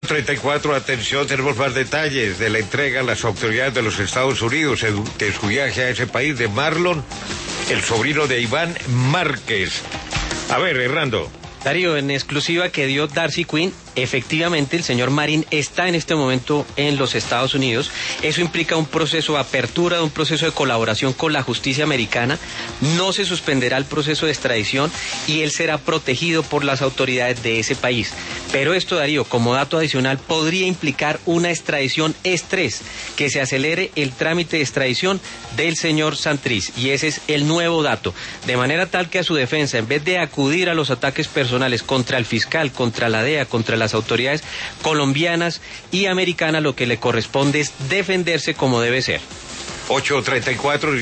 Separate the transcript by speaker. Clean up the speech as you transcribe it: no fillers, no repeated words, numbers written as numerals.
Speaker 1: 34, atención, tenemos más detalles de la entrega a las autoridades de los Estados Unidos de su viaje a ese país de Marlon, el sobrino de Iván Márquez. A ver, Hernando.
Speaker 2: Darío, en exclusiva que dio Darcy Quinn, efectivamente el señor Marín está en este momento en los Estados Unidos. Eso implica un proceso de apertura, un proceso de colaboración con la justicia americana. No se suspenderá el proceso de extradición y él será protegido por las autoridades de ese país. Pero esto, Darío, como dato adicional, podría implicar una extradición estrés, que se acelere el trámite de extradición del señor Santrich. Y ese es el nuevo dato. De manera tal que a su defensa, en vez de acudir a los ataques personales contra el fiscal, contra la DEA, contra las autoridades colombianas y americanas, lo que le corresponde es defenderse como debe ser.
Speaker 1: 8:34.